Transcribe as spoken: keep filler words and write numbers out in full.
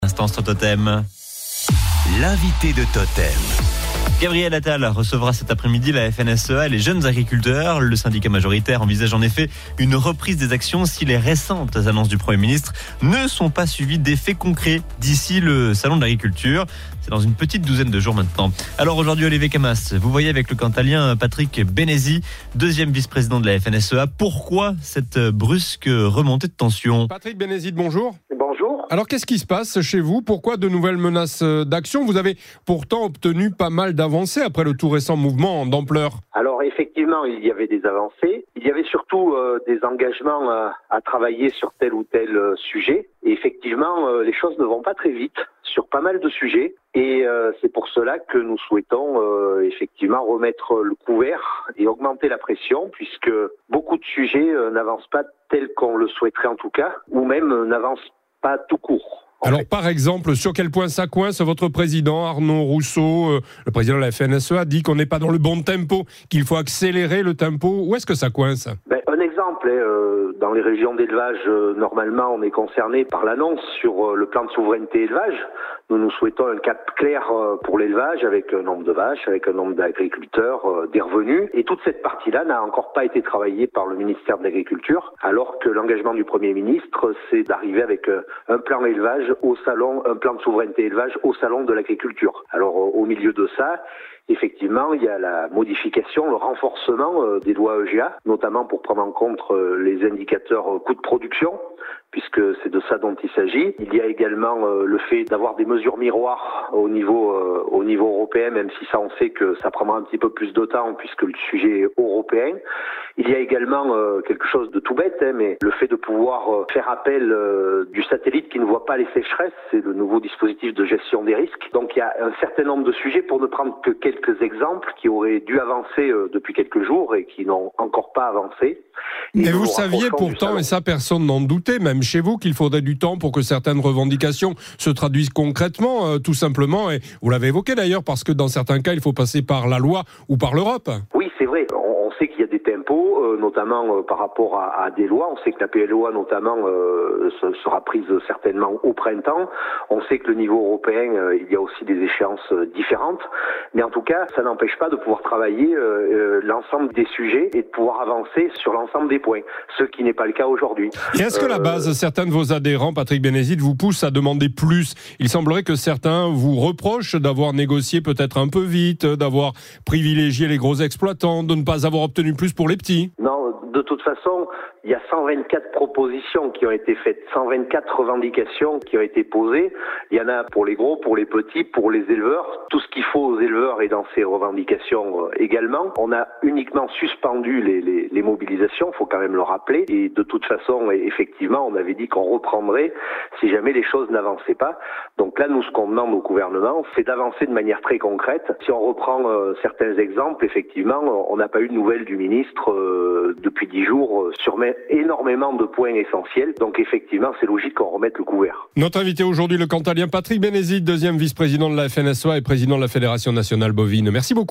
Instant sur Totem. L'invité de Totem. Gabriel Attal recevra cet après-midi la F N S E A et les jeunes agriculteurs. Le syndicat majoritaire envisage en effet une reprise des actions si les récentes annonces du Premier ministre ne sont pas suivies d'effets concrets d'ici le salon de l'agriculture. C'est dans une petite douzaine de jours maintenant. Alors aujourd'hui, Olivier Camas, vous voyez avec le Cantalien Patrick Bénézy, deuxième vice-président de la F N S E A, pourquoi cette brusque remontée de tension ? Patrick Bénézy, bonjour. Bonjour. Alors qu'est-ce qui se passe chez vous ? Pourquoi de nouvelles menaces d'action ? Vous avez pourtant obtenu pas mal d'avancées après le tout récent mouvement d'ampleur. Alors effectivement, il y avait des avancées. Il y avait surtout euh, des engagements euh, à travailler sur tel ou tel euh, sujet. Et effectivement, euh, les choses ne vont pas très vite sur pas mal de sujets. Et euh, c'est pour cela que nous souhaitons euh, effectivement remettre le couvert et augmenter la pression, puisque beaucoup de sujets euh, n'avancent pas tel qu'on le souhaiterait en tout cas, ou même euh, n'avancent pas tout court. Alors fait. par exemple, sur quel point ça coince ? Votre président Arnaud Rousseau, euh, le président de la F N S E A, dit qu'on n'est pas dans le bon tempo, qu'il faut accélérer le tempo. Où est-ce que ça coince ? Ben, un exemple, hein, euh, dans les régions d'élevage, euh, normalement on est concerné par l'annonce sur euh, le plan de souveraineté élevage. Nous nous souhaitons un cap clair euh, pour l'élevage avec un nombre de vaches, avec un nombre d'agriculteurs, euh, des revenus. Et toute cette partie-là n'a encore pas été travaillée par le ministère de l'Agriculture, alors que l'engagement du Premier ministre, c'est d'arriver avec euh, un plan élevage au salon, un plan de souveraineté élevage au salon de l'agriculture. Alors euh, au milieu de ça, effectivement, il y a la modification, le renforcement euh, des lois E G A, notamment pour prendre en compte euh, les indicateurs euh, coûts de production, puisque c'est de ça dont il s'agit. Il y a également euh, le fait d'avoir des mesures miroirs au niveau euh, au niveau européen, même si ça on sait que ça prendra un petit peu plus de temps puisque le sujet est européen. Il y a également euh, quelque chose de tout bête, hein, mais le fait de pouvoir euh, faire appel euh, du satellite qui ne voit pas les sécheresses, c'est le nouveau dispositif de gestion des risques. Donc il y a un certain nombre de sujets, pour ne prendre que quelques exemples, qui auraient dû avancer euh, depuis quelques jours et qui n'ont encore pas avancé. Et, et vous saviez pourtant, et ça personne n'en doutait, même chez vous, qu'il faudrait du temps pour que certaines revendications se traduisent concrètement, euh, tout simplement. Et vous l'avez évoqué d'ailleurs, parce que dans certains cas, il faut passer par la loi ou par l'Europe. Oui, c'est vrai. On, on sait qu'il y a des tempos, euh, notamment euh, par rapport à, à des lois. On sait que la P L O A, notamment, euh, sera prise certainement au printemps. On sait que le niveau européen, euh, il y a aussi des échéances euh, différentes. Mais en tout cas, ça n'empêche pas de pouvoir travailler euh, euh, l'ensemble des sujets et de pouvoir avancer sur l'ensemble des points, ce qui n'est pas le cas aujourd'hui. Et est-ce que la base, certains de vos adhérents, Patrick Bénézy, vous poussent à demander plus ? Il semblerait que certains vous reprochent d'avoir négocié peut-être un peu vite, d'avoir privilégié les gros exploitants, de ne pas avoir obtenu plus pour les petits. Non, de toute façon, il y a cent vingt-quatre propositions qui ont été faites, cent vingt-quatre revendications qui ont été posées. Il y en a pour les gros, pour les petits, pour les éleveurs. Tout ce qu'il faut aux éleveurs est dans ces revendications également. On a uniquement suspendu les, les, les mobilisations, il faut quand même le rappeler. Et de toute façon, effectivement, on avait dit qu'on reprendrait si jamais les choses n'avançaient pas. Donc là, nous, ce qu'on demande au gouvernement, c'est d'avancer de manière très concrète. Si on reprend euh, certains exemples, effectivement, on n'a pas eu de nouvelles du ministre euh, depuis dix jours euh, sur énormément de points essentiels. Donc effectivement, c'est logique qu'on remette le couvert. Notre invité aujourd'hui, le Cantalien Patrick Bénézy, deuxième vice-président de la F N S E A et président de la Fédération nationale bovine. Merci beaucoup.